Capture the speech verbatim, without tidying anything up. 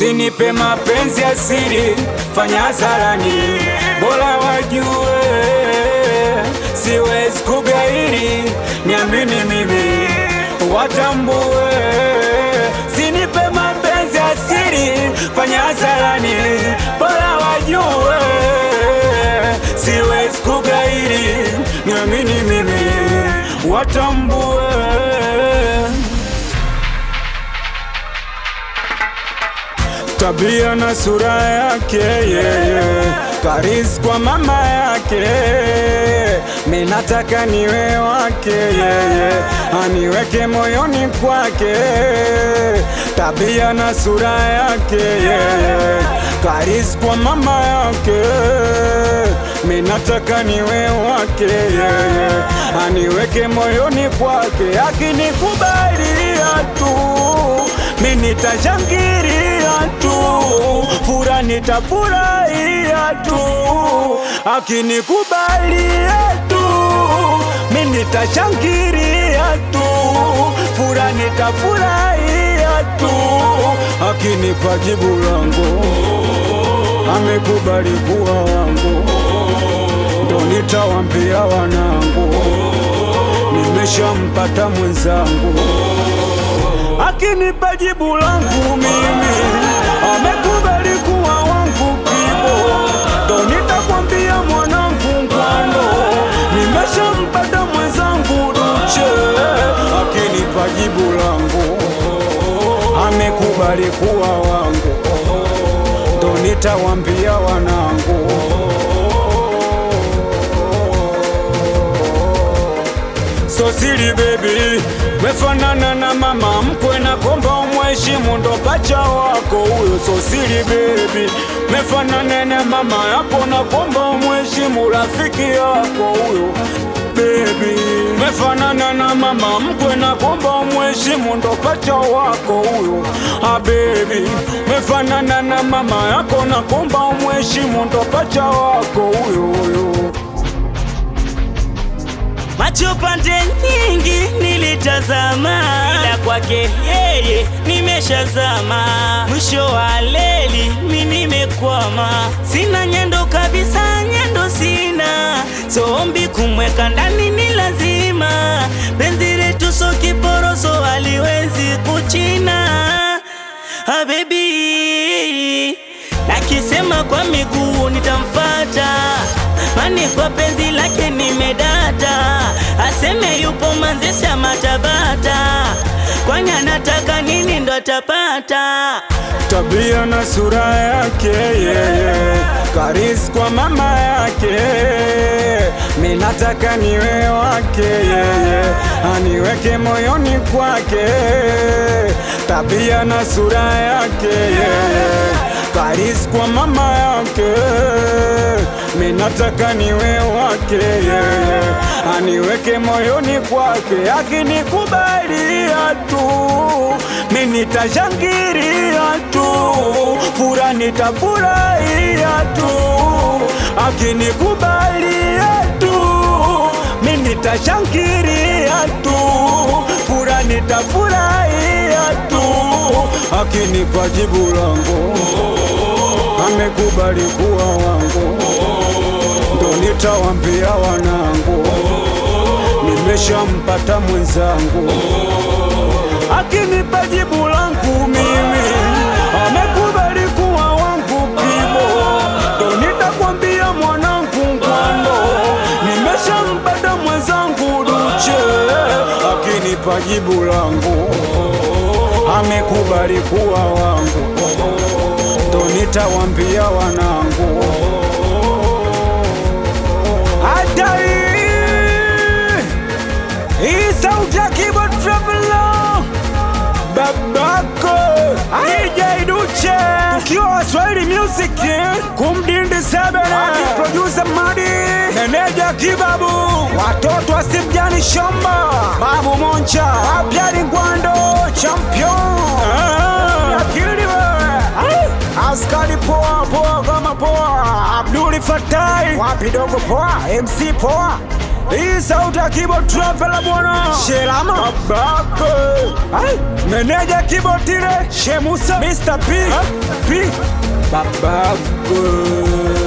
Sinipe mapenzi ya siri, fanya hadharani, bora wajue siwezi kugairi, niamini mimi watambue. Sinipe mapenzi ya siri, fanya hadharani, bora wajue siwezi kugairi, niamini mimi watambue. Tabia na sura yake yeah, yeah. Karis kwa mama yake, minataka niwe wake yeah, yeah. Aniweke moyoni kwake. Tabia na sura yake yeah, yeah. Karis kwa mama yake, minataka niwe wake yeah, yeah. Aniweke moyoni kwake. Akinikubalia tu mimi nitashangilia tu, furaha nitafurahia tu. Akinikubalia tu mimi nitashangilia tu, furaha nitafurahia tu. Akinipa jibu langu, amekubali kuwa wangu, ndo nitawambia wanangu nimeshampata mwenzangu. Akinipa jibu langu mimi, amekubali kuwa wangu kibo, ndo nitakwambia mwanangu ngwano nimeshampata mwenzangu duche. Akinipa jibu langu, amekubali kuwa wangu, ndo nitawambia wanangu. So siri baby, mefanana na mama mkwe, na komba umweshimu ndo pacha wako huyo. So siri baby, mefanana na mama yako, na komba umweshimu rafiki yako huyo. Baby, mefanana na mama mkwe, na komba umweshimu ndo pacha wako huyo. Ah baby, mefanana na mama yako, na komba umweshimu ndo pacha wako huyo huyo. Macho pande nyingi nilitazama, ila kwake yeye nimeshazama. Mwisho wa leli mimi nimekwama, sina nyendo kabisa, nyendo sina. Sombi kumweka ndani ni lazima, penzi letu so kiporoso haliwezi kuchina. Ah baby, nakisema kwa miguu nitamfata, mani kwa penzi lake nimedata. Aseme yupo Manzese ama Tabata, kwani anataka nini ndo atapata. Tabia na sura yake yeah, yeah. Karis kwa mama yake, minataka niwe wake yeah, yeah. Aniweke moyoni kwake. Tabia na sura yake yeah, yeah. Karis kwa mama yake, minataka niwe wake yeah, yeah. Aniweke moyoni kwake. Akinikubalia tu mimi nitashangilia tu, furaha nitafurahia tu. Akinikubalia tu mimi nitashangilia tu, furaha nitafurahia tu. Akinipa jibu langu, amekubali kuwa wangu, ndo nitawambia wanangu nimeshampata mwenzangu. Akinipa jibu langu mimi, amekubali kuwa wangu kibo, ndo nitakwambia mwanangu ngwano nimeshampata mwenzangu duche. Akinipa jibu langu, amekubali kuwa wangu, ndo nitawambia wanangu. Adai hii sauti ya keyboard traveler babako D J Duche, tukiwa Waswahili Music, kumdindi sebele, producer Madi, meneja Kibabu, watoto wa Steve Jani Shomba, Babu Moncha, Abjari Ngwando, champion Yakili we askari poa poa kama poa, Abduli Fatai, wapi dogo poa, M C poa, hii sauti ya keyboard traveler bwana. Shelama babake. Ai, meneja keyboard tire. Shemusa, mister P. P. Babake.